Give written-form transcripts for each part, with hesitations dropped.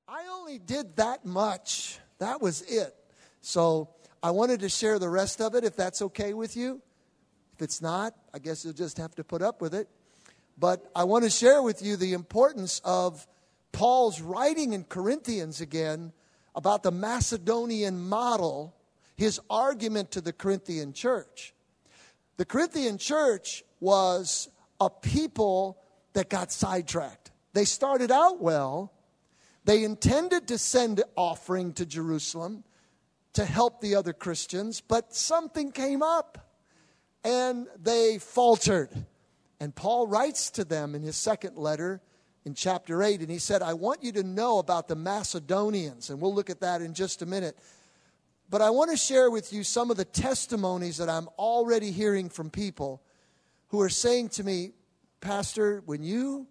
I only did that much. That was it. So I wanted to share the rest of it, if that's okay with you. If it's not, I guess you'll just have to put up with it. But I want to share with you the importance of Paul's writing in Corinthians again about the Macedonian model, his argument to the Corinthian church. The Corinthian church was a people that got sidetracked. They started out well. They intended to send offering to Jerusalem to help the other Christians, but something came up and they faltered. And Paul writes to them in his second letter in chapter 8, and he said, I want you to know about the Macedonians, and we'll look at that in just a minute. But I want to share with you some of the testimonies that I'm already hearing from people who are saying to me, Pastor, when you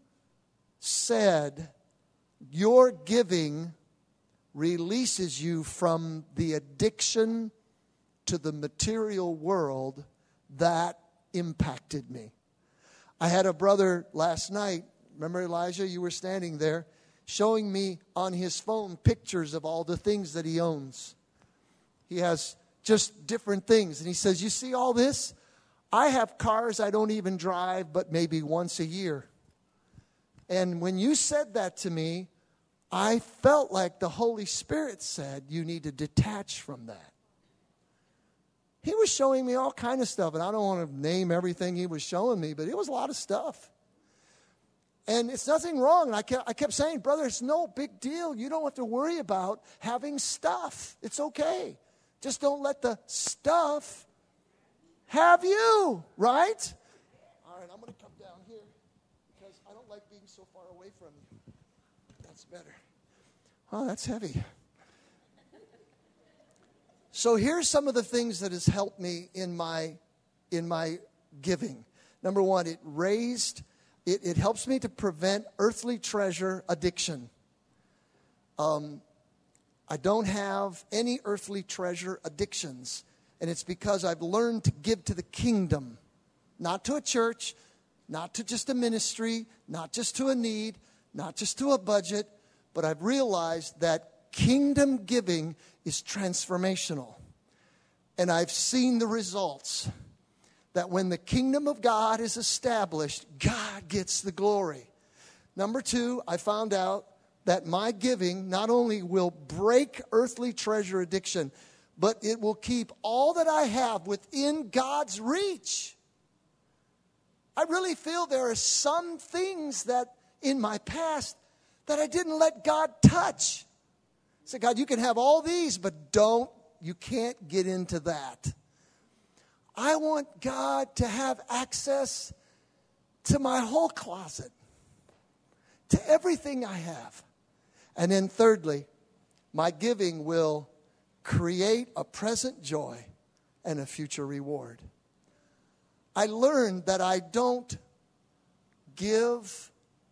said your giving releases you from the addiction to the material world, that impacted me. I had a brother last night, remember Elijah, you were standing there, showing me on his phone pictures of all the things that he owns. He has just different things. And he says, you see all this? I have cars I don't even drive but maybe once a year. And when you said that to me, I felt like the Holy Spirit said, you need to detach from that. He was showing me all kind of stuff, and I don't want to name everything he was showing me, but it was a lot of stuff. And it's nothing wrong. And I kept saying, brother, it's no big deal. You don't have to worry about having stuff. It's okay. Just don't let the stuff have you, right? All right, I'm going to come down here because I don't like being so far away from you. That's better. Oh, that's heavy. So here's some of the things that has helped me in my giving. Number one, it helps me to prevent earthly treasure addiction. I don't have any earthly treasure addictions. And it's because I've learned to give to the kingdom. Not to a church, not to just a ministry, not just to a need, not just to a budget. But I've realized that kingdom giving is transformational. And I've seen the results. That when the kingdom of God is established, God gets the glory. Number two, I found out that my giving not only will break earthly treasure addiction, but it will keep all that I have within God's reach. I really feel there are some things that in my past that I didn't let God touch. I said, God, you can have all these, but you can't get into that. I want God to have access to my whole closet, to everything I have. And then thirdly, my giving will create a present joy and a future reward. I learned that I don't give,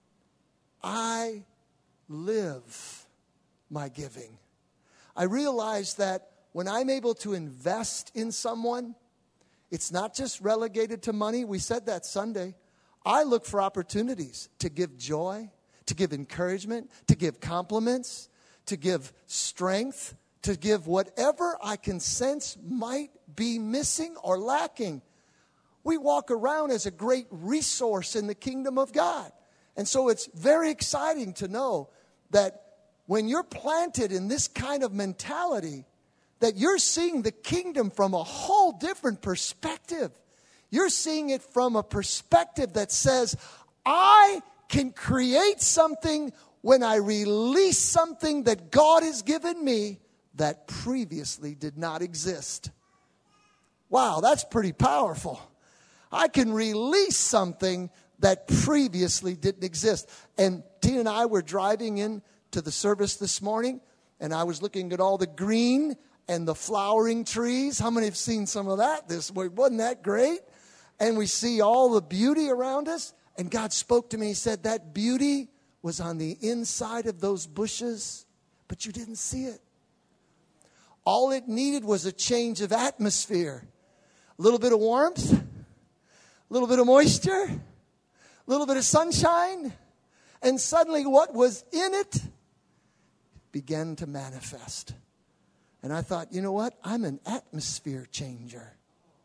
I live my giving. I realized that when I'm able to invest in someone, it's not just relegated to money. We said that Sunday. I look for opportunities to give joy, to give encouragement, to give compliments, to give strength, to give whatever I can sense might be missing or lacking. We walk around as a great resource in the kingdom of God. And so it's very exciting to know that when you're planted in this kind of mentality, that you're seeing the kingdom from a whole different perspective. You're seeing it from a perspective that says, I can create something when I release something that God has given me that previously did not exist. Wow, that's pretty powerful. I can release something that previously didn't exist. And Tina and I were driving in to the service this morning, and I was looking at all the green and the flowering trees. How many have seen some of that this week? Wasn't that great? And we see all the beauty around us. And God spoke to me. He said, that beauty was on the inside of those bushes, but you didn't see it. All it needed was a change of atmosphere. A little bit of warmth, a little bit of moisture, a little bit of sunshine. And suddenly what was in it began to manifest. And I thought, you know what? I'm an atmosphere changer.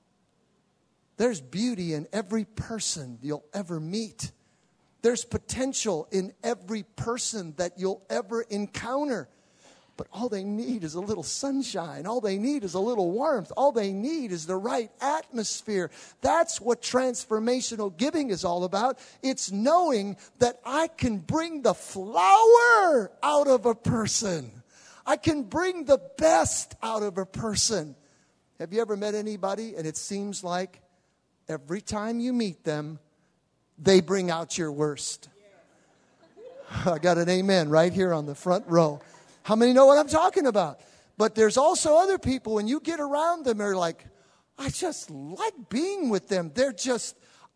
There's beauty in every person you'll ever meet. There's potential in every person that you'll ever encounter. But all they need is a little sunshine. All they need is a little warmth. All they need is the right atmosphere. That's what transformational giving is all about. It's knowing that I can bring the flower out of a person. I can bring the best out of a person. Have you ever met anybody and it seems like every time you meet them, they bring out your worst? I got an amen right here on the front row. How many know what I'm talking about? But there's also other people, when you get around them, they're like, I just like being with them. They just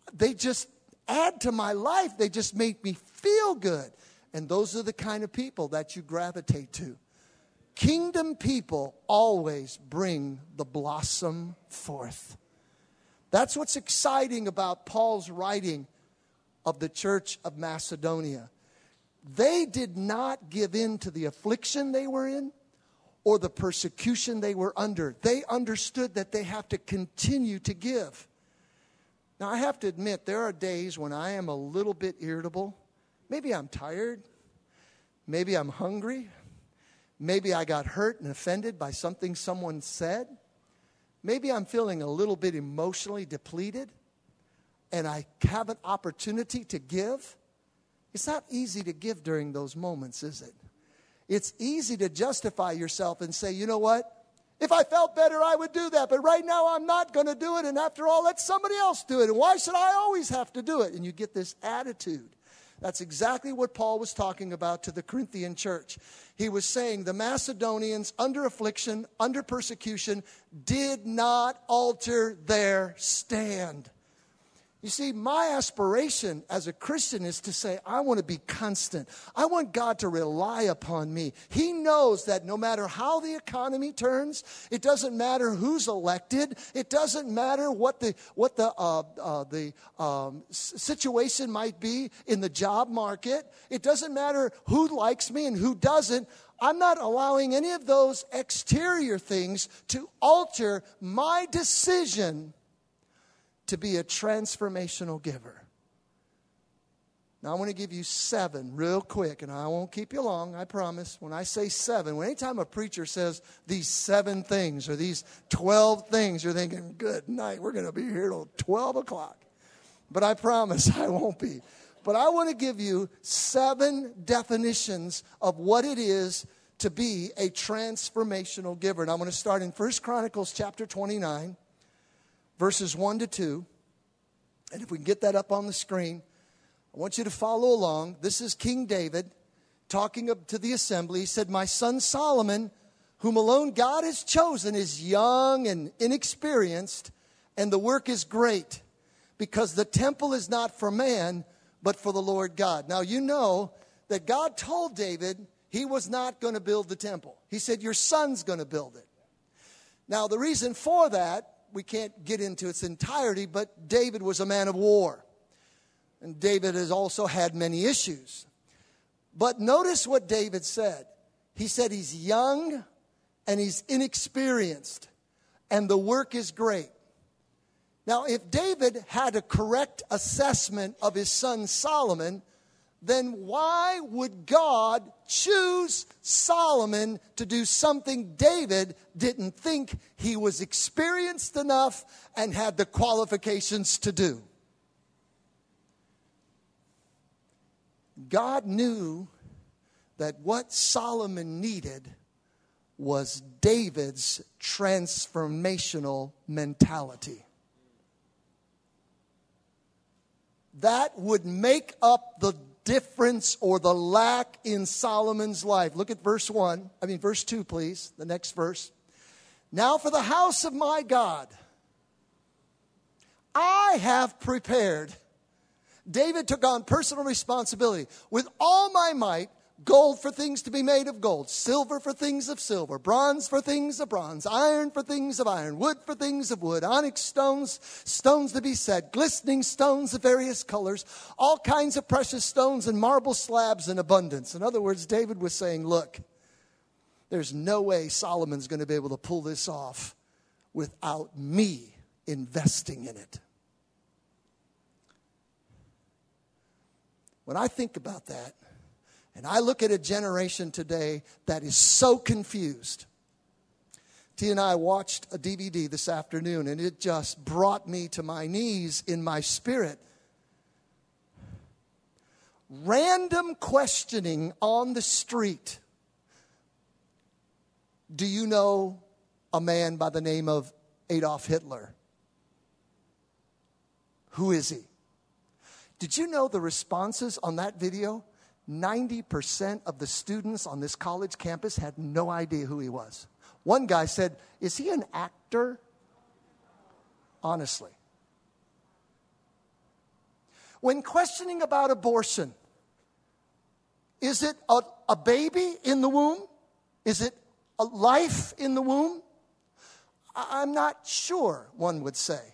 add to my life. They just make me feel good. And those are the kind of people that you gravitate to. Kingdom people always bring the blossom forth. That's what's exciting about Paul's writing of the church of Macedonia. They did not give in to the affliction they were in or the persecution they were under. They understood that they have to continue to give. Now, I have to admit, there are days when I am a little bit irritable. Maybe I'm tired. Maybe I'm hungry. Maybe I got hurt and offended by something someone said. Maybe I'm feeling a little bit emotionally depleted and I have an opportunity to give. It's not easy to give during those moments, is it? It's easy to justify yourself and say, you know what? If I felt better, I would do that. But right now, I'm not going to do it. And after all, let somebody else do it. And why should I always have to do it? And you get this attitude. That's exactly what Paul was talking about to the Corinthian church. He was saying the Macedonians, under affliction, under persecution, did not alter their stand. You see, my aspiration as a Christian is to say, I want to be constant. I want God to rely upon me. He knows that no matter how the economy turns, it doesn't matter who's elected. It doesn't matter what the situation might be in the job market. It doesn't matter who likes me and who doesn't. I'm not allowing any of those exterior things to alter my decision to be a transformational giver. Now, I want to give you 7 real quick, and I won't keep you long, I promise. When I say 7, anytime a preacher says these 7 things or these 12 things, you're thinking, good night, we're going to be here till 12 o'clock. But I promise I won't be. But I want to give you 7 definitions of what it is to be a transformational giver. And I'm going to start in 1 Chronicles chapter 29. Verses 1 to 2, and if we can get that up on the screen, I want you to follow along. This is King David talking to the assembly. He said, my son Solomon, whom alone God has chosen, is young and inexperienced, and the work is great, because the temple is not for man, but for the Lord God. Now, you know that God told David he was not going to build the temple. He said, your son's going to build it. Now, the reason for that, we can't get into its entirety, but David was a man of war. And David has also had many issues. But notice what David said. He said he's young and he's inexperienced, and the work is great. Now, if David had a correct assessment of his son Solomon, then why would God choose Solomon to do something David didn't think he was experienced enough and had the qualifications to do? God knew that what Solomon needed was David's transformational mentality. That would make up the difference or the lack in Solomon's life. Look at verse 2, please. The next verse. Now for the house of my God, I have prepared. David took on personal responsibility. With all my might, gold for things to be made of gold, silver for things of silver, bronze for things of bronze, iron for things of iron, wood for things of wood, onyx stones, stones to be set, glistening stones of various colors, all kinds of precious stones and marble slabs in abundance. In other words, David was saying, look, There's no way Solomon's going to be able to pull this off without me investing in it. When I think about that, and I look at a generation today that is so confused. T and I watched a DVD this afternoon, and it just brought me to my knees in my spirit. Random questioning on the street. Do you know a man by the name of Adolf Hitler? Who is he? Did you know the responses on that video? 90% of the students on this college campus had no idea who he was. One guy said, "Is he an actor?" Honestly. When questioning about abortion, is it a baby in the womb? Is it a life in the womb? I'm not sure, one would say.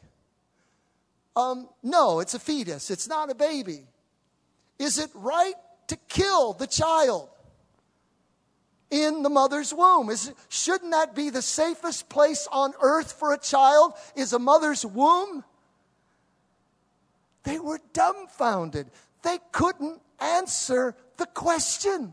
No, it's a fetus. It's not a baby. Is it right to kill the child in the mother's womb? Shouldn't that be the safest place on earth for a child, is a mother's womb? They were dumbfounded. They couldn't answer the question.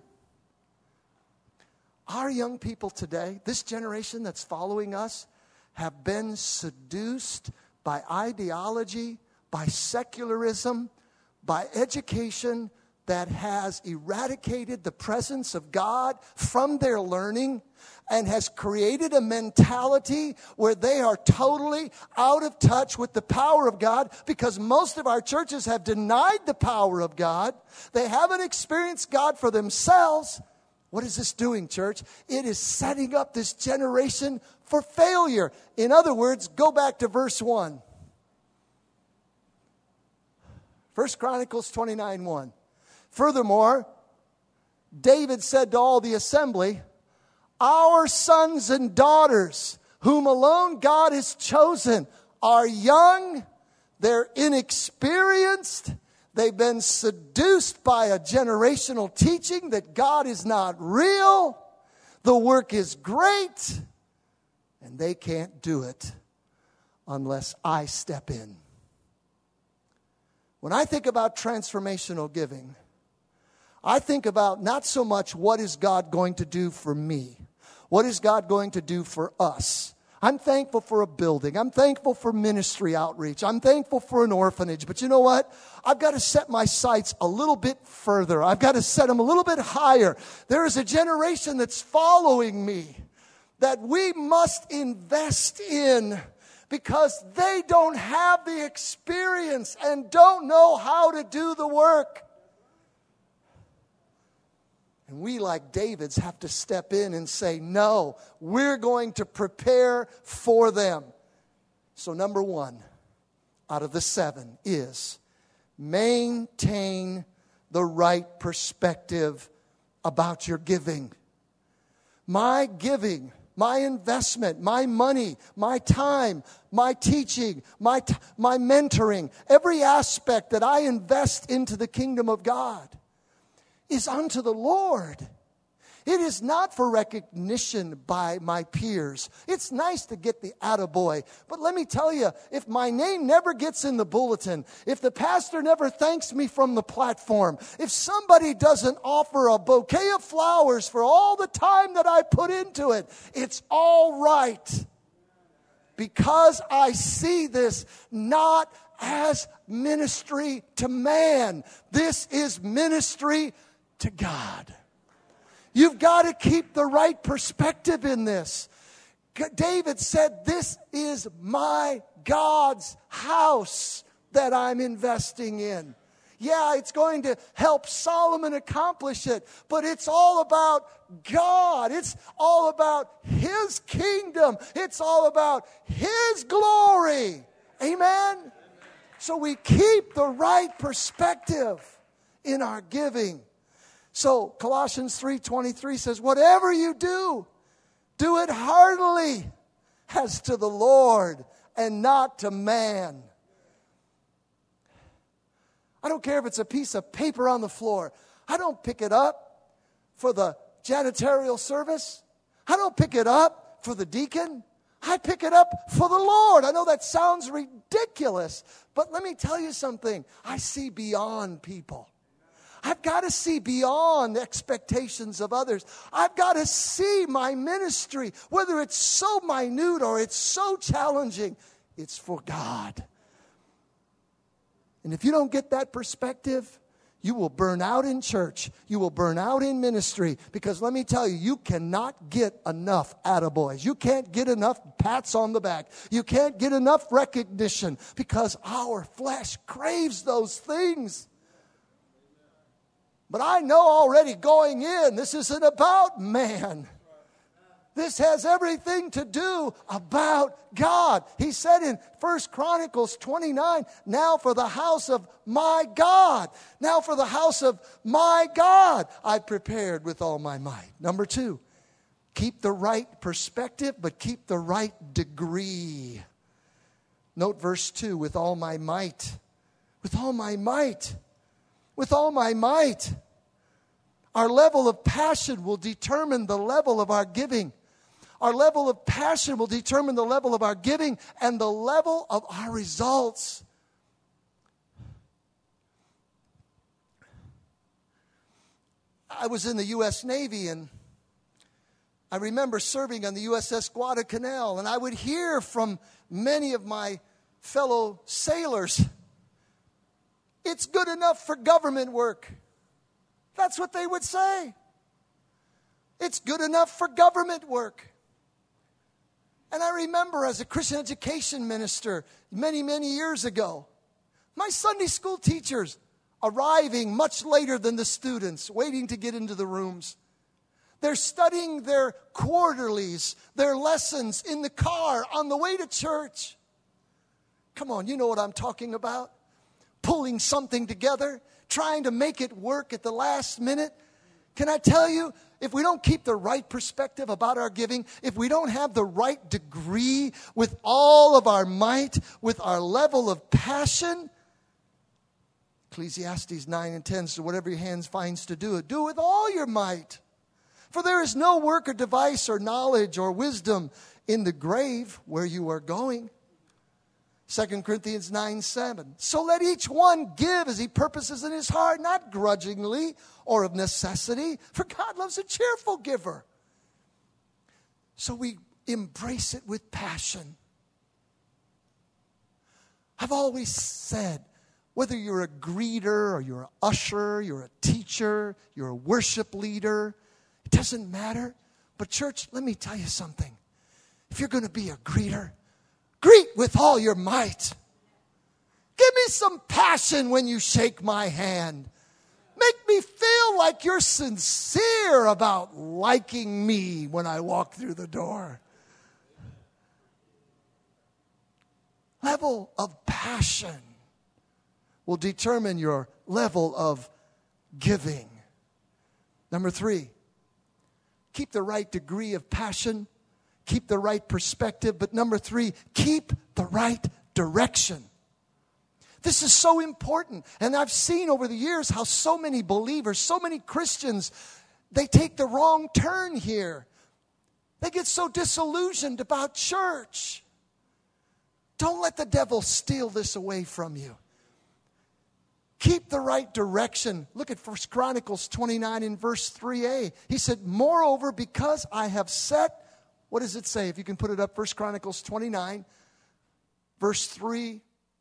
Our young people today, this generation that's following us, have been seduced by ideology, by secularism, by education that has eradicated the presence of God from their learning and has created a mentality where they are totally out of touch with the power of God, because most of our churches have denied the power of God. They haven't experienced God for themselves. What is this doing, church? It is setting up this generation for failure. In other words, go back to verse 1. 1 Chronicles 29:1. Furthermore, David said to all the assembly, "Our sons and daughters, whom alone God has chosen, are young, they're inexperienced, they've been seduced by a generational teaching that God is not real, the work is great, and they can't do it unless I step in." When I think about transformational giving, I think about not so much what is God going to do for me. What is God going to do for us? I'm thankful for a building. I'm thankful for ministry outreach. I'm thankful for an orphanage. But you know what? I've got to set my sights a little bit further. I've got to set them a little bit higher. There is a generation that's following me that we must invest in, because they don't have the experience and don't know how to do the work. And we, like David's, have to step in and say, no, we're going to prepare for them. So number 1 out of the 7 is maintain the right perspective about your giving. My giving, my investment, my money, my time, my teaching, my mentoring, every aspect that I invest into the kingdom of God is unto the Lord. It is not for recognition by my peers. It's nice to get the attaboy. But let me tell you, if my name never gets in the bulletin, if the pastor never thanks me from the platform, if somebody doesn't offer a bouquet of flowers for all the time that I put into it, it's all right. Because I see this not as ministry to man. This is ministry to God. You've got to keep the right perspective in this. David said, "This is my God's house that I'm investing in." Yeah, it's going to help Solomon accomplish it, but it's all about God. It's all about His kingdom. It's all about His glory. Amen? So we keep the right perspective in our giving. So Colossians 3:23 says, "Whatever you do, do it heartily as to the Lord and not to man." I don't care if it's a piece of paper on the floor. I don't pick it up for the janitorial service. I don't pick it up for the deacon. I pick it up for the Lord. I know that sounds ridiculous, but let me tell you something. I see beyond people. I've got to see beyond the expectations of others. I've got to see my ministry, whether it's so minute or it's so challenging, it's for God. And if you don't get that perspective, you will burn out in church. You will burn out in ministry. Because let me tell you, you cannot get enough attaboys. You can't get enough pats on the back. You can't get enough recognition because our flesh craves those things. But I know already going in, this isn't about man. This has everything to do about God. He said in 1 Chronicles 29, now for the house of my God. Now for the house of my God, I prepared with all my might. Number 2, keep the right perspective, but keep the right degree. Note verse 2, with all my might. With all my might. With all my might. Our level of passion will determine the level of our giving. Our level of passion will determine the level of our giving and the level of our results. I was in the U.S. Navy, and I remember serving on the USS Guadalcanal, and I would hear from many of my fellow sailors, it's good enough for government work. That's what they would say. It's good enough for government work. And I remember as a Christian education minister many, many years ago, my Sunday school teachers arriving much later than the students, waiting to get into the rooms. They're studying their quarterlies, their lessons in the car on the way to church. Come on, you know what I'm talking about. Pulling something together, trying to make it work at the last minute. Can I tell you, if we don't keep the right perspective about our giving, if we don't have the right degree with all of our might, with our level of passion, Ecclesiastes 9 and 10 says, whatever your hands finds to do it, do it with all your might. For there is no work or device or knowledge or wisdom in the grave where you are going. 2 Corinthians 9:7. So let each one give as he purposes in his heart, not grudgingly or of necessity, for God loves a cheerful giver. So we embrace it with passion. I've always said, whether you're a greeter or you're an usher, you're a teacher, you're a worship leader, it doesn't matter. But church, let me tell you something. If you're going to be a greeter, greet with all your might. Give me some passion when you shake my hand. Make me feel like you're sincere about liking me when I walk through the door. Level of passion will determine your level of giving. Number 3, keep the right degree of passion. Keep the right perspective. But number 3, keep the right direction. This is so important. And I've seen over the years how so many believers, so many Christians, they take the wrong turn here. They get so disillusioned about church. Don't let the devil steal this away from you. Keep the right direction. Look at 1 Chronicles 29 in verse 3a. He said, moreover, because I have set, what does it say? If you can put it up, 1 Chronicles 29, verse 3a.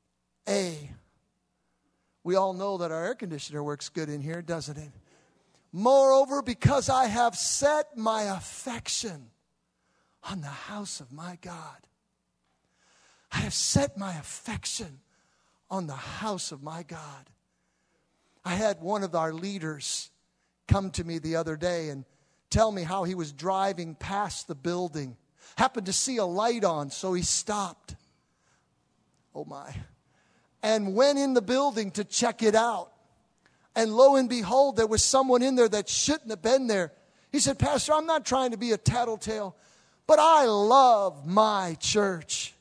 We all know that our air conditioner works good in here, doesn't it? Moreover, because I have set my affection on the house of my God. I have set my affection on the house of my God. I had one of our leaders come to me the other day and tell me how he was driving past the building. Happened to see a light on, so he stopped. Oh my. And went in the building to check it out. And lo and behold, there was someone in there that shouldn't have been there. He said, Pastor, I'm not trying to be a tattletale, but I love my church.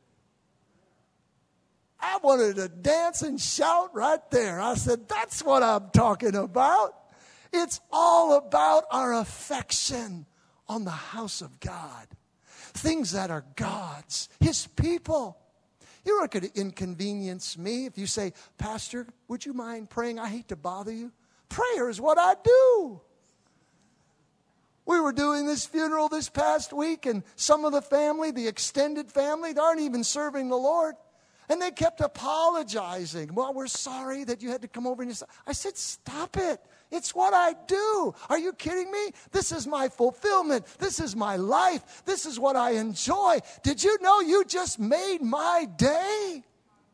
I wanted to dance and shout right there. I said, that's what I'm talking about. It's all about our affection on the house of God. Things that are God's, His people. You're not going to inconvenience me if you say, Pastor, would you mind praying? I hate to bother you. Prayer is what I do. We were doing this funeral this past week, and some of the family, the extended family, they aren't even serving the Lord. And they kept apologizing. Well, we're sorry that you had to come over. And I said, stop it. It's what I do. Are you kidding me? This is my fulfillment. This is my life. This is what I enjoy. Did you know you just made my day?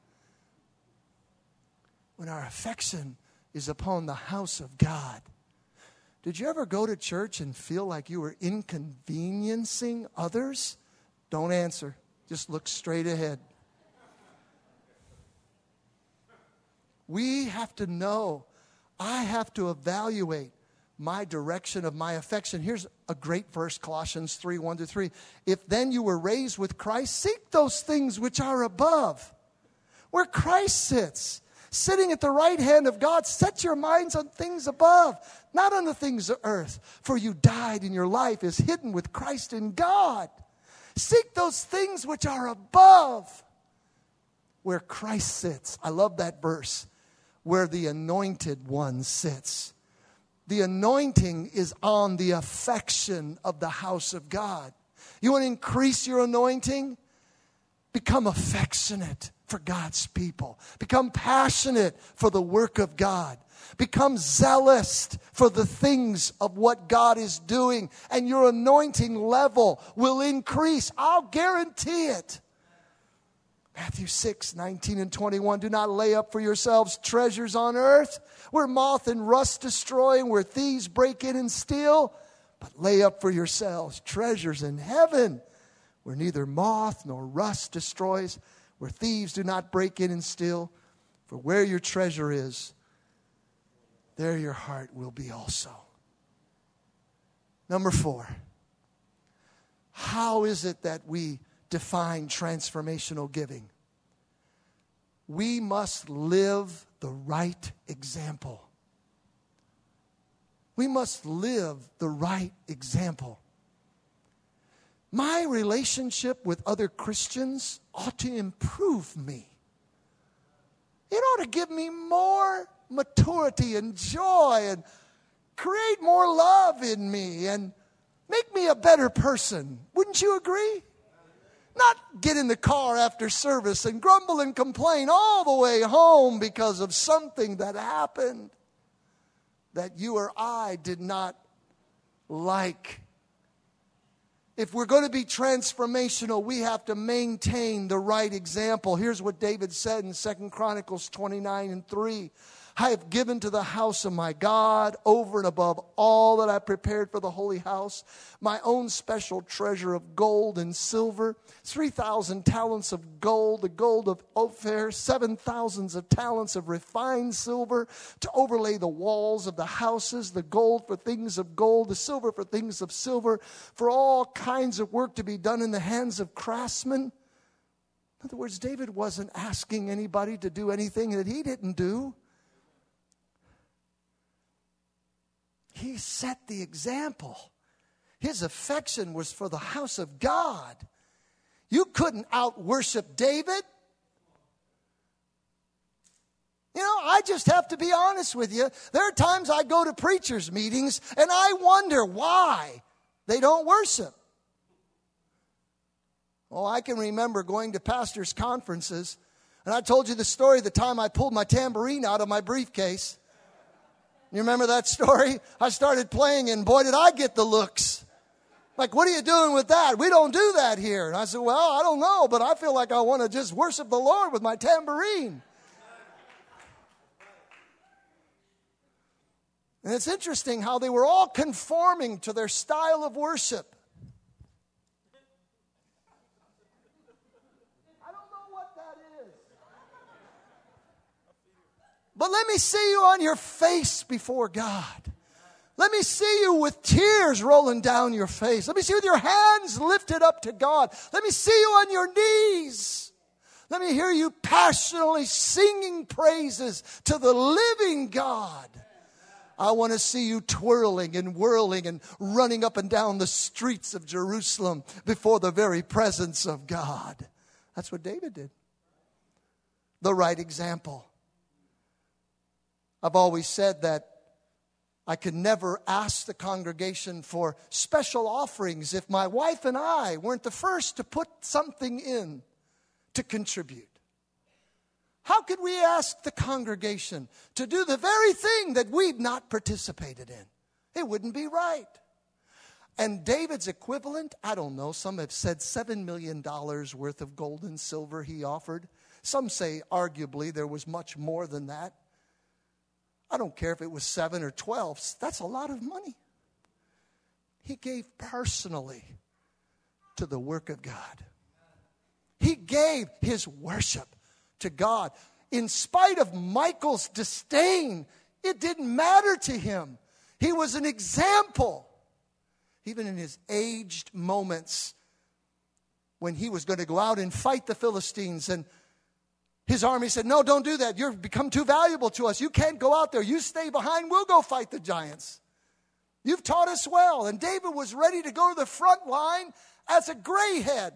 When our affection is upon the house of God. Did you ever go to church and feel like you were inconveniencing others? Don't answer. Just look straight ahead. We have to know. I have to evaluate my direction of my affection. Here's a great verse, Colossians 3, 1-3. If then you were raised with Christ, seek those things which are above, where Christ sits. Sitting at the right hand of God, set your minds on things above, not on the things of earth. For you died, and your life is hidden with Christ in God. Seek those things which are above, where Christ sits. I love that verse, where the anointed one sits. The anointing is on the affection of the house of God. You want to increase your anointing? Become affectionate for God's people. Become passionate for the work of God. Become zealous for the things of what God is doing. And your anointing level will increase. I'll guarantee it. Matthew 6, 19 and 21. Do not lay up for yourselves treasures on earth, where moth and rust destroy and where thieves break in and steal. But lay up for yourselves treasures in heaven, where neither moth nor rust destroys, where thieves do not break in and steal. For where your treasure is, there your heart will be also. Number 4. How is it that we define transformational giving? We must live the right example. We must live the right example. My relationship with other Christians ought to improve me. It ought to give me more maturity and joy and create more love in me and make me a better person. Wouldn't you agree? Not get in the car after service and grumble and complain all the way home because of something that happened that you or I did not like. If we're going to be transformational, we have to maintain the right example. Here's what David said in 2 Chronicles 29 and 3. I have given to the house of my God over and above all that I prepared for the holy house, my own special treasure of gold and silver, 3,000 talents of gold, the gold of Ophir, 7,000 of talents of refined silver, to overlay the walls of the houses, the gold for things of gold, the silver for things of silver, for all kinds of work to be done in the hands of craftsmen. In other words, David wasn't asking anybody to do anything that he didn't do. He set the example. His affection was for the house of God. You couldn't out-worship David. You know, I just have to be honest with you. There are times I go to preachers' meetings and I wonder why they don't worship. Oh, I can remember going to pastors' conferences, and I told you the story the time I pulled my tambourine out of my briefcase. You remember that story? I started playing and boy, did I get the looks. Like, what are you doing with that? We don't do that here. And I said, well, I don't know, but I feel like I want to just worship the Lord with my tambourine. And it's interesting how they were all conforming to their style of worship. I don't know what that is. But let me see you on your face before God. Let me see you with tears rolling down your face. Let me see you with your hands lifted up to God. Let me see you on your knees. Let me hear you passionately singing praises to the living God. I want to see you twirling and whirling and running up and down the streets of Jerusalem before the very presence of God. That's what David did. The right example. I've always said that I could never ask the congregation for special offerings if my wife and I weren't the first to put something in to contribute. How could we ask the congregation to do the very thing that we've not participated in? It wouldn't be right. And David's equivalent, I don't know, some have said $7 million worth of gold and silver he offered. Some say arguably there was much more than that. I don't care if it was 7 or 12. That's a lot of money. He gave personally to the work of God. He gave his worship to God. In spite of Michal's disdain, it didn't matter to him. He was an example. Even in his aged moments when he was going to go out and fight the Philistines, and his army said, no, don't do that. You've become too valuable to us. You can't go out there. You stay behind. We'll go fight the giants. You've taught us well. And David was ready to go to the front line as a gray head.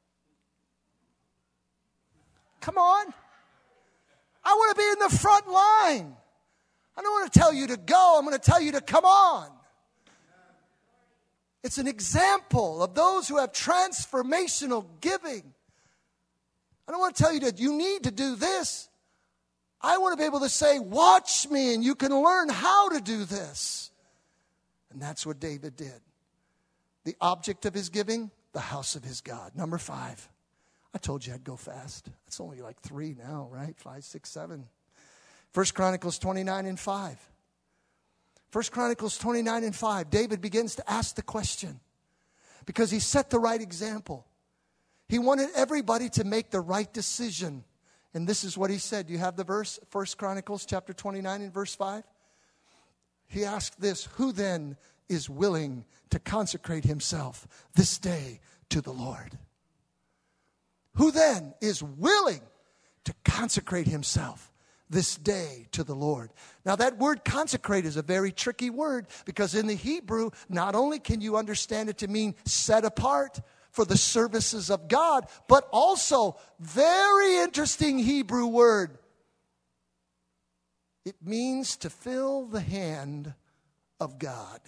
Come on. I want to be in the front line. I don't want to tell you to go. I'm going to tell you to come on. It's an example of those who have transformational giving. I don't want to tell you that you need to do this. I want to be able to say, watch me, and you can learn how to do this. And that's what David did. The object of his giving, the house of his God. Number 5. I told you I'd go fast. It's only like 3 now, right? 5, 6, 7. 1 Chronicles 29:5. 1 Chronicles 29:5. David begins to ask the question because he set the right example. He wanted everybody to make the right decision. And this is what he said. Do you have the verse? 1 Chronicles chapter 29 and verse 5. He asked this, who then is willing to consecrate himself this day to the Lord? Who then is willing to consecrate himself this day to the Lord? Now that word consecrate is a very tricky word because in the Hebrew, not only can you understand it to mean set apart for the services of God, but also very interesting Hebrew word. It means to fill the hand of God.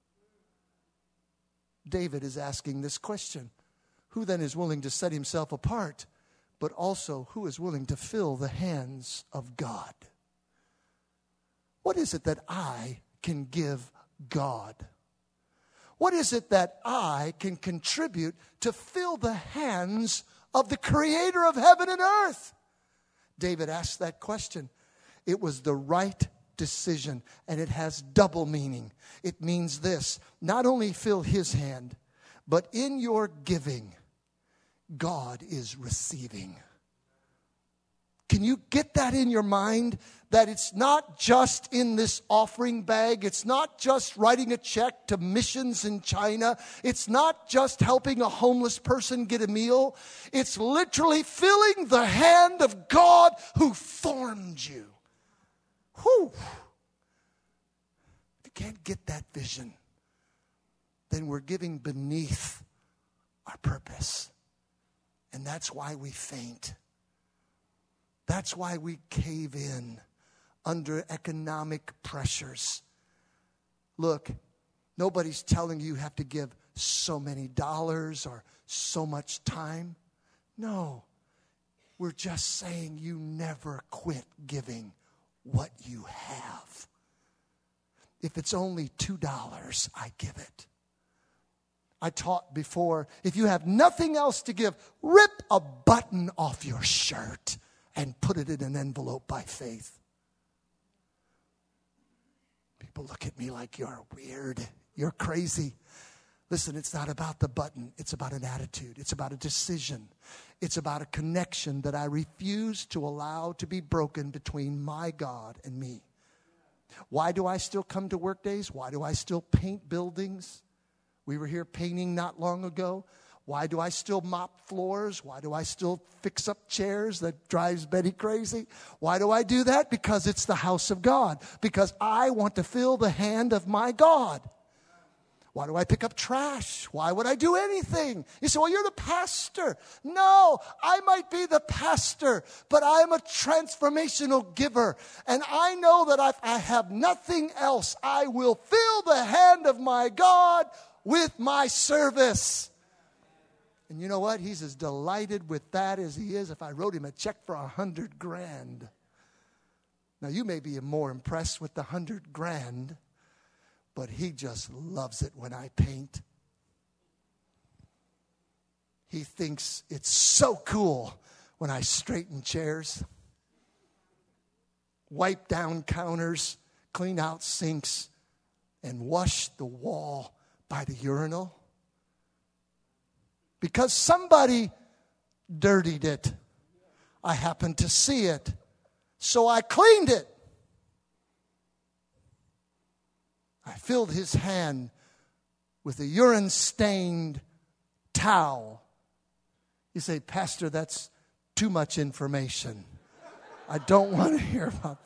David is asking this question. Who then is willing to set himself apart, but also who is willing to fill the hands of God? What is it that I can give God? What is it that I can contribute to fill the hands of the Creator of heaven and earth? David asked that question. It was the right decision, and it has double meaning. It means this, not only fill his hand, but in your giving, God is receiving. Can you get that in your mind? That it's not just in this offering bag. It's not just writing a check to missions in China. It's not just helping a homeless person get a meal. It's literally filling the hand of God who formed you. Whew. If you can't get that vision, then we're giving beneath our purpose. And that's why we faint. That's why we cave in under economic pressures. Look, nobody's telling you have to give so many dollars or so much time. No, we're just saying you never quit giving what you have. If it's only $2, I give it. I taught before, if you have nothing else to give, rip a button off your shirt and put it in an envelope by faith. People look at me like you're weird. You're crazy. Listen, it's not about the button. It's about an attitude. It's about a decision. It's about a connection that I refuse to allow to be broken between my God and me. Why do I still come to work days? Why do I still paint buildings? We were here painting not long ago. Why do I still mop floors? Why do I still fix up chairs that drives Betty crazy? Why do I do that? Because it's the house of God. Because I want to feel the hand of my God. Why do I pick up trash? Why would I do anything? You say, well, you're the pastor. No, I might be the pastor, but I am a transformational giver. And I know that if I have nothing else, I will fill the hand of my God with my service. And you know what? He's as delighted with that as he is if I wrote him a check for $100,000. Now, you may be more impressed with the $100,000, but he just loves it when I paint. He thinks it's so cool when I straighten chairs, wipe down counters, clean out sinks, and wash the wall by the urinal. Because somebody dirtied it. I happened to see it. So I cleaned it. I filled his hand with a urine-stained towel. You say, Pastor, that's too much information. I don't want to hear about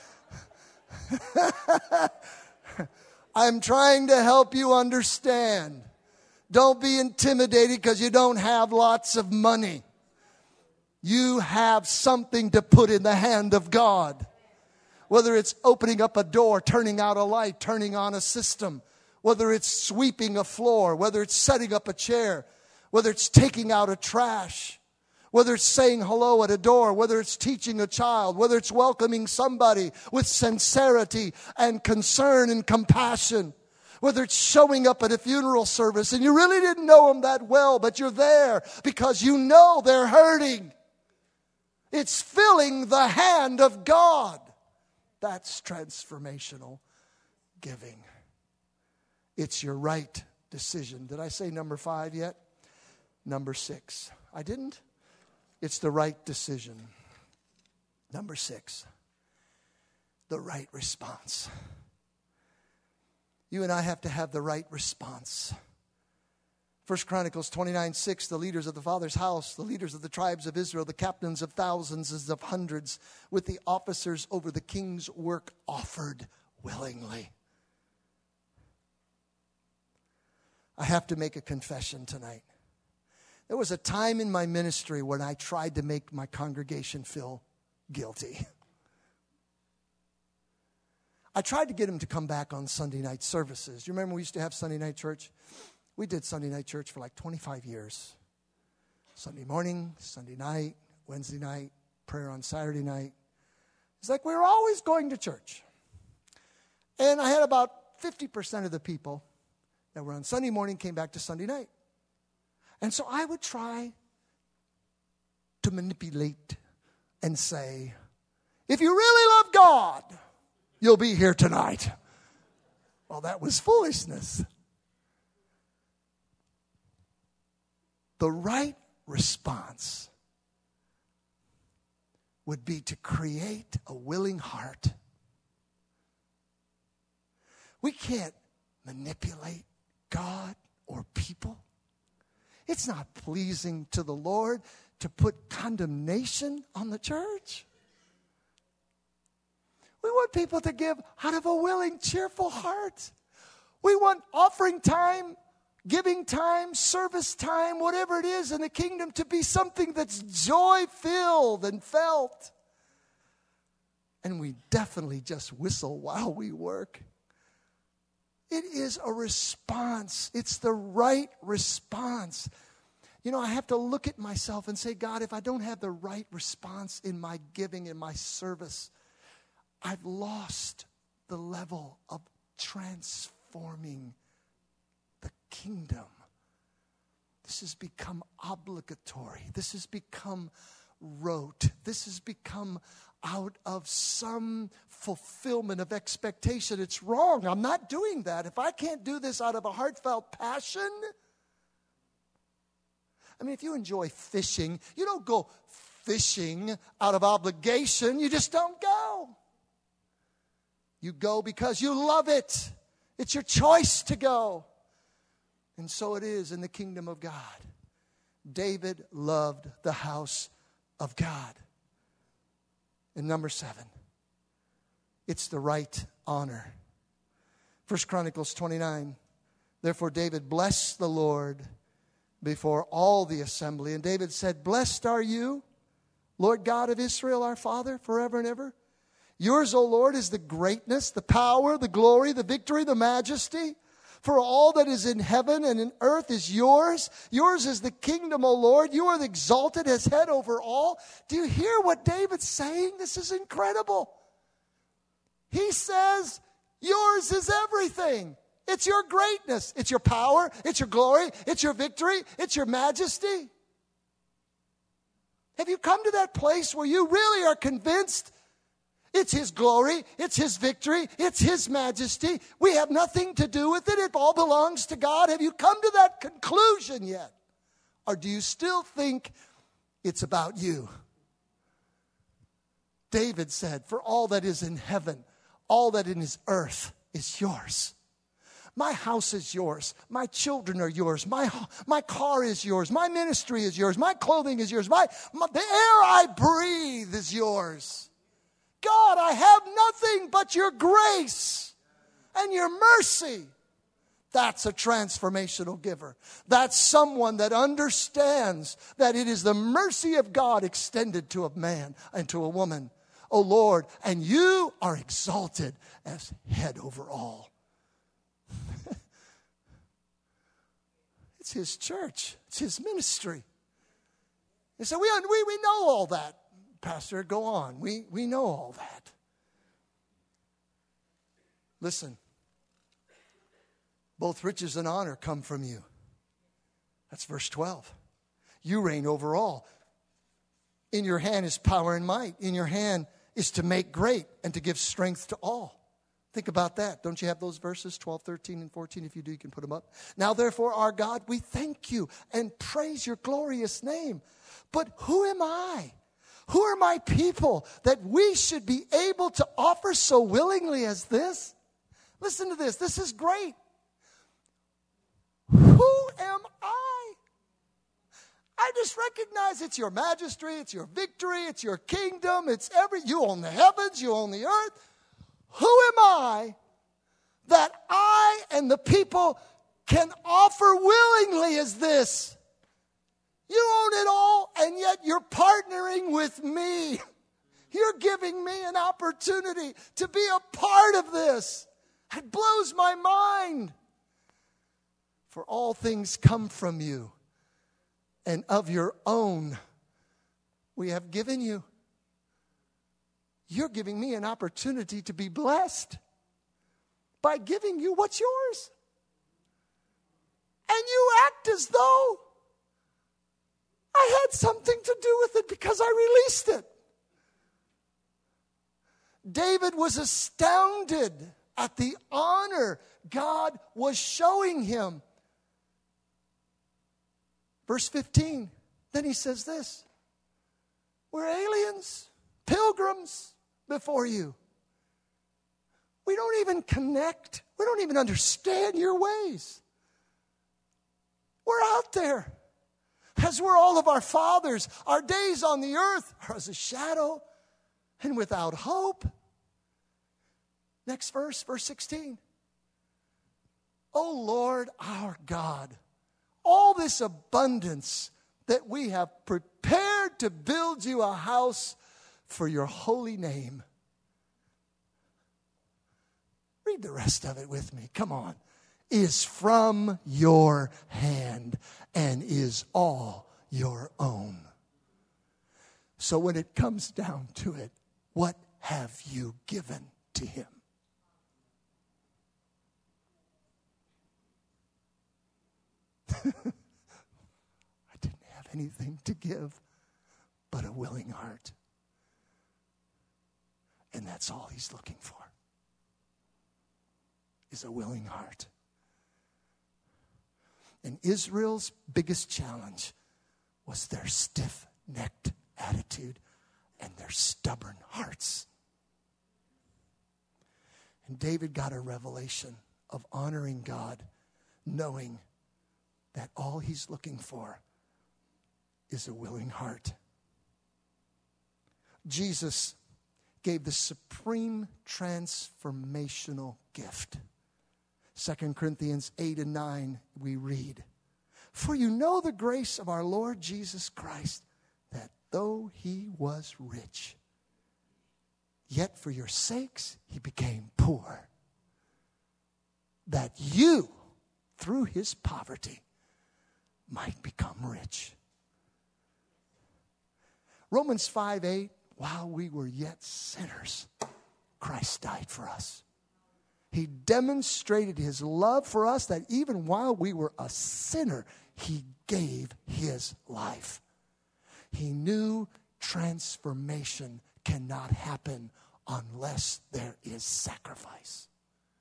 that. I'm trying to help you understand. Don't be intimidated because you don't have lots of money. You have something to put in the hand of God. Whether it's opening up a door, turning out a light, turning on a system. Whether it's sweeping a floor. Whether it's setting up a chair. Whether it's taking out a trash. Whether it's saying hello at a door. Whether it's teaching a child. Whether it's welcoming somebody with sincerity and concern and compassion. Whether it's showing up at a funeral service and you really didn't know them that well, but you're there because you know they're hurting. It's filling the hand of God. That's transformational giving. It's your right decision. Did I say number 5 yet? Number 6. I didn't? It's the right decision. Number 6. The right response. You and I have to have the right response. 1 Chronicles 29:6, the leaders of the Father's house, the leaders of the tribes of Israel, the captains of thousands and of hundreds, with the officers over the king's work offered willingly. I have to make a confession tonight. There was a time in my ministry when I tried to make my congregation feel guilty. I tried to get him to come back on Sunday night services. You remember we used to have Sunday night church? We did Sunday night church for like 25 years. Sunday morning, Sunday night, Wednesday night, prayer on Saturday night. It's like we were always going to church. And I had about 50% of the people that were on Sunday morning came back to Sunday night. And so I would try to manipulate and say, if you really love God, you'll be here tonight. Well, that was foolishness. The right response would be to create a willing heart. We can't manipulate God or people. It's not pleasing to the Lord to put condemnation on the church. We want people to give out of a willing, cheerful heart. We want offering time, giving time, service time, whatever it is in the kingdom to be something that's joy-filled and felt. And we definitely just whistle while we work. It is a response. It's the right response. You know, I have to look at myself and say, God, if I don't have the right response in my giving, in my service, I've lost the level of transforming the kingdom. This has become obligatory. This has become rote. This has become out of some fulfillment of expectation. It's wrong. I'm not doing that. If I can't do this out of a heartfelt passion, I mean, if you enjoy fishing, you don't go fishing out of obligation. You just don't go. You go because you love it. It's your choice to go. And so it is in the kingdom of God. David loved the house of God. And number 7, it's the right honor. 1 Chronicles 29. Therefore David blessed the Lord before all the assembly. And David said, Blessed are you, Lord God of Israel, our Father, forever and ever. Yours, O Lord, is the greatness, the power, the glory, the victory, the majesty. For all that is in heaven and in earth is yours. Yours is the kingdom, O Lord. You are exalted as head over all. Do you hear what David's saying? This is incredible. He says, yours is everything. It's your greatness. It's your power. It's your glory. It's your victory. It's your majesty. Have you come to that place where you really are convinced it's His glory, it's His victory, it's His majesty? We have nothing to do with it. It all belongs to God. Have you come to that conclusion yet? Or do you still think it's about you? David said, for all that is in heaven, all that in His earth is yours. My house is yours. My children are yours. My car is yours. My ministry is yours. My clothing is yours. The air I breathe is yours. God, I have nothing but your grace and your mercy. That's a transformational giver. That's someone that understands that it is the mercy of God extended to a man and to a woman. Oh Lord, and you are exalted as head over all. It's His church. It's His ministry. And so we know all that. Pastor, go on. We know all that. Listen. Both riches and honor come from you. That's verse 12. You reign over all. In your hand is power and might. In your hand is to make great and to give strength to all. Think about that. Don't you have those verses, 12, 13, and 14? If you do, you can put them up. Now, therefore, our God, we thank you and praise your glorious name. But who am I? Who are my people that we should be able to offer so willingly as this? Listen to this. This is great. Who am I? I just recognize it's your majesty, it's your victory, it's your kingdom, you own the heavens, you own the earth. Who am I that I and the people can offer willingly as this? You own it all, and yet you're partnering with me. You're giving me an opportunity to be a part of this. It blows my mind. For all things come from you, and of your own we have given you. You're giving me an opportunity to be blessed by giving you what's yours. And you act as though I had something to do with it because I released it. David was astounded at the honor God was showing him. Verse 15, then he says this, we're aliens, pilgrims before you. We don't even connect. We don't even understand your ways. We're out there. As were all of our fathers, our days on the earth are as a shadow and without hope. Next verse, verse 16. O Lord our God, all this abundance that we have prepared to build you a house for your holy name. Read the rest of it with me. Come on. Is from your hand and is all your own. So when it comes down to it, what have you given to him? I didn't have anything to give but a willing heart. And that's all he's looking for, is a willing heart. And Israel's biggest challenge was their stiff-necked attitude and their stubborn hearts. And David got a revelation of honoring God, knowing that all he's looking for is a willing heart. Jesus gave the supreme transformational gift. 2 Corinthians 8 and 9, we read, "For you know the grace of our Lord Jesus Christ, that though he was rich, yet for your sakes he became poor, that you, through his poverty, might become rich." Romans 5:8, while we were yet sinners, Christ died for us. He demonstrated his love for us, that even while we were a sinner, he gave his life. He knew transformation cannot happen unless there is sacrifice.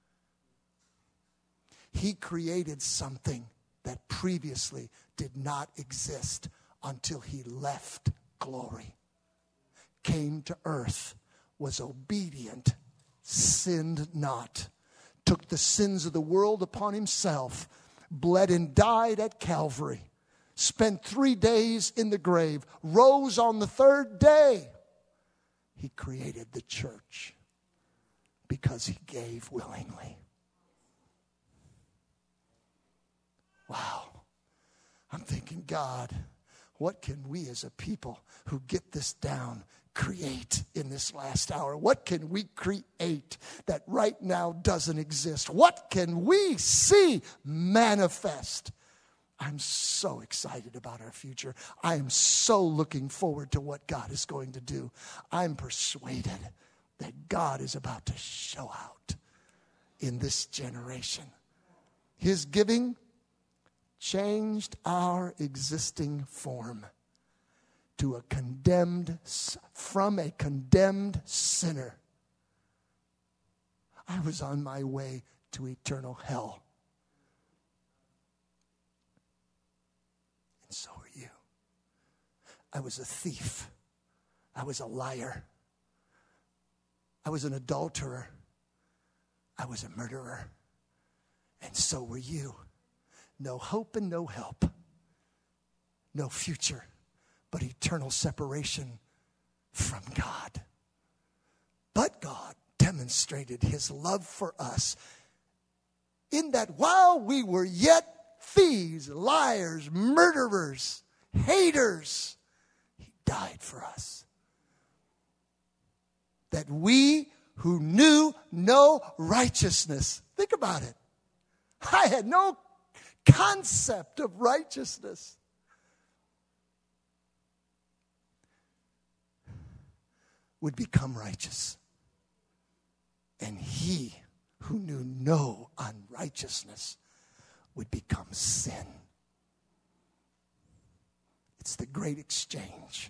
He created something that previously did not exist until he left glory, came to earth, was obedient, sinned not, took the sins of the world upon himself, bled and died at Calvary, spent 3 days in the grave, rose on the third day. He created the church because he gave willingly. Wow. I'm thinking, God, what can we as a people who get this down create in this last hour? What can we create that right now doesn't exist? What can we see manifest? I'm so excited about our future. I am so looking forward to what God is going to do. I'm persuaded that God is about to show out in this generation. His giving changed our existing form from a condemned sinner. I was on my way to eternal hell. And so are you. I was a thief. I was a liar. I was an adulterer. I was a murderer. And so were you. No hope and no help. No future, but eternal separation from God. But God demonstrated his love for us in that while we were yet thieves, liars, murderers, haters, he died for us. That we who knew no righteousness, think about it. I had no concept of righteousness. Would become righteous. And he who knew no unrighteousness would become sin. It's the great exchange.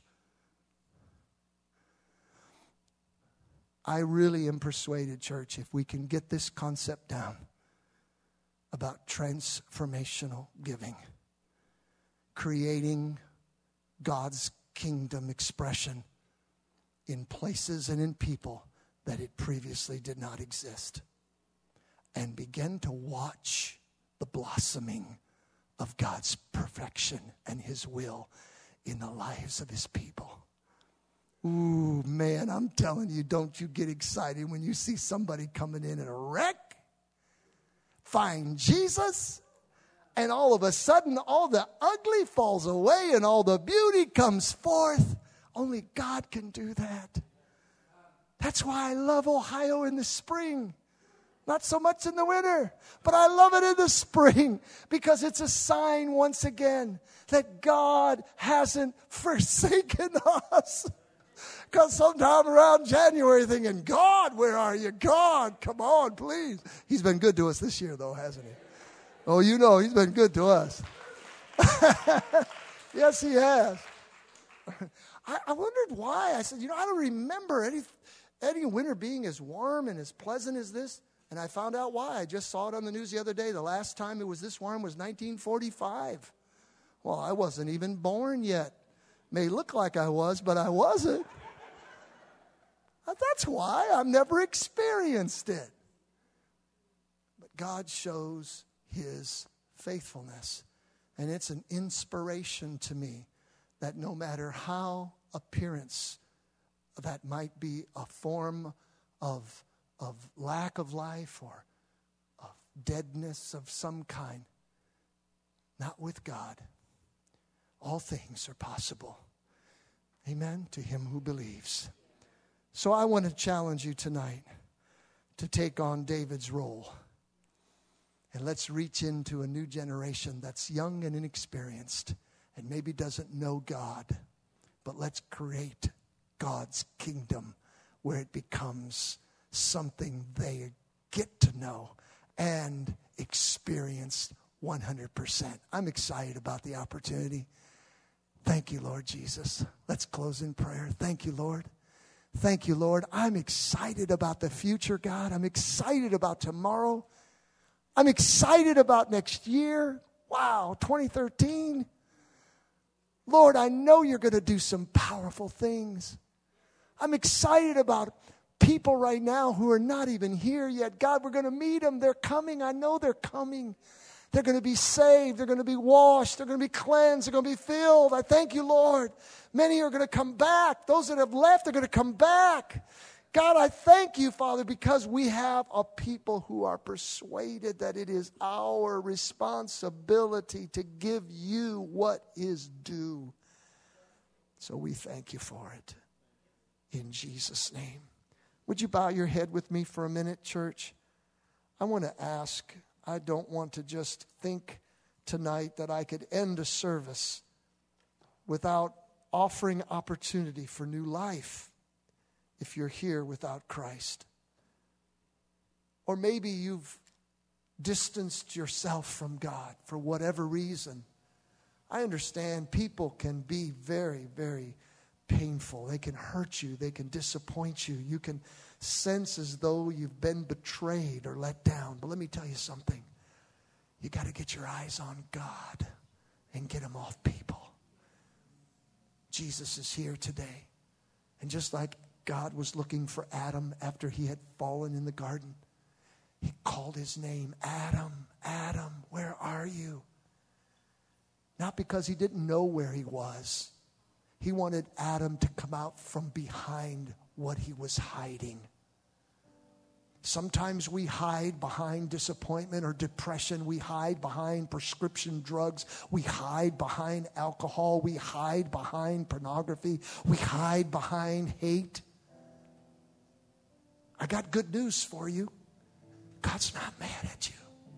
I really am persuaded, church, if we can get this concept down about transformational giving, creating God's kingdom expression in places and in people that it previously did not exist, and begin to watch the blossoming of God's perfection and his will in the lives of his people. Ooh, man, I'm telling you, don't you get excited when you see somebody coming in a wreck, find Jesus, and all of a sudden all the ugly falls away and all the beauty comes forth. Only God can do that. That's why I love Ohio in the spring. Not so much in the winter, but I love it in the spring because it's a sign once again that God hasn't forsaken us. Because sometime around January thinking, God, where are you? God, come on, please. He's been good to us this year, though, hasn't he? Oh, you know, he's been good to us. Yes, he has. I wondered why. I said, I don't remember any winter being as warm and as pleasant as this. And I found out why. I just saw it on the news the other day. The last time it was this warm was 1945. Well, I wasn't even born yet. May look like I was, but I wasn't. That's why I've never experienced it. But God shows his faithfulness. And it's an inspiration to me that no matter how appearance that might be a form of lack of life or of deadness of some kind, not with God. All things are possible. Amen, to him who believes. So I want to challenge you tonight to take on David's role. And let's reach into a new generation that's young and inexperienced and maybe doesn't know God. But let's create God's kingdom where it becomes something they get to know and experience 100%. I'm excited about the opportunity. Thank you, Lord Jesus. Let's close in prayer. Thank you, Lord. Thank you, Lord. I'm excited about the future, God. I'm excited about tomorrow. I'm excited about next year. Wow, 2013. Lord, I know you're going to do some powerful things. I'm excited about people right now who are not even here yet. God, we're going to meet them. They're coming. I know they're coming. They're going to be saved. They're going to be washed. They're going to be cleansed. They're going to be filled. I thank you, Lord. Many are going to come back. Those that have left are going to come back. God, I thank you, Father, because we have a people who are persuaded that it is our responsibility to give you what is due. So we thank you for it. In Jesus' name. Would you bow your head with me for a minute, church? I want to ask, I don't want to just think tonight that I could end a service without offering opportunity for new life if you're here without Christ. Or maybe you've distanced yourself from God for whatever reason. I understand people can be very, very painful. They can hurt you. They can disappoint you. You can sense as though you've been betrayed or let down. But let me tell you something. You got to get your eyes on God and get them off people. Jesus is here today. And just like God was looking for Adam after he had fallen in the garden, he called his name, Adam, Adam, where are you? Not because he didn't know where he was. He wanted Adam to come out from behind what he was hiding. Sometimes we hide behind disappointment or depression. We hide behind prescription drugs. We hide behind alcohol. We hide behind pornography. We hide behind hate. I got good news for you. God's not mad at you.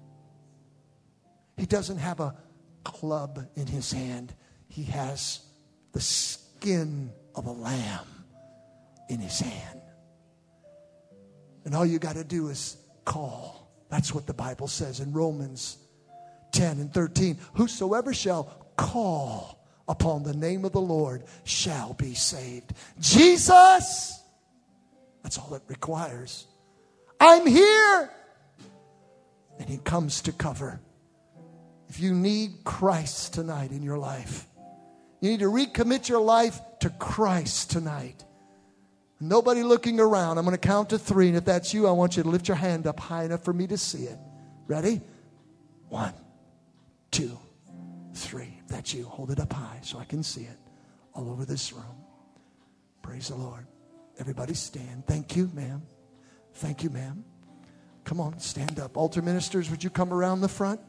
He doesn't have a club in his hand. He has the skin of a lamb in his hand. And all you got to do is call. That's what the Bible says in Romans 10 and 13. Whosoever shall call upon the name of the Lord shall be saved. Jesus! That's all it requires. I'm here. And he comes to cover. If you need Christ tonight in your life, you need to recommit your life to Christ tonight. Nobody looking around. I'm going to count to 3. And if that's you, I want you to lift your hand up high enough for me to see it. Ready? 1, 2, 3. If that's you, hold it up high so I can see it all over this room. Praise the Lord. Everybody stand. Thank you, ma'am. Thank you, ma'am. Come on, stand up. Altar ministers, would you come around the front?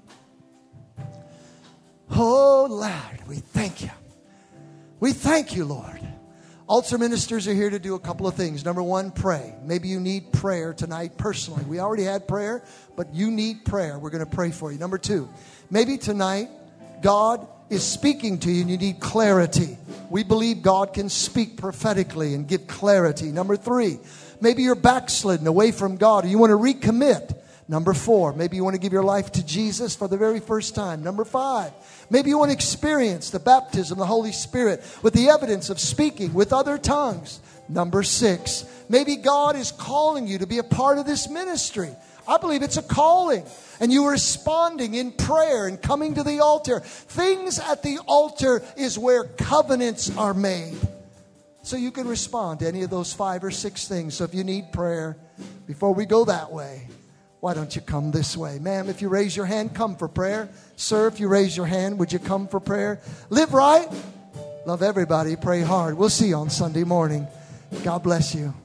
Oh, Lord, we thank you. We thank you, Lord. Altar ministers are here to do a couple of things. Number 1, pray. Maybe you need prayer tonight personally. We already had prayer, but you need prayer. We're going to pray for you. Number 2, maybe tonight God is speaking to you and you need clarity. We believe God can speak prophetically and give clarity. Number 3, maybe you're backslidden away from God and you want to recommit. Number 4, maybe you want to give your life to Jesus for the very first time. Number 5, maybe you want to experience the baptism of the Holy Spirit with the evidence of speaking with other tongues. Number 6, maybe God is calling you to be a part of this ministry. I believe it's a calling. And you are responding in prayer and coming to the altar. Things at the altar is where covenants are made. So you can respond to any of those 5 or 6 things. So if you need prayer, before we go that way, why don't you come this way? Ma'am, if you raise your hand, come for prayer. Sir, if you raise your hand, would you come for prayer? Live right. Love everybody. Pray hard. We'll see you on Sunday morning. God bless you.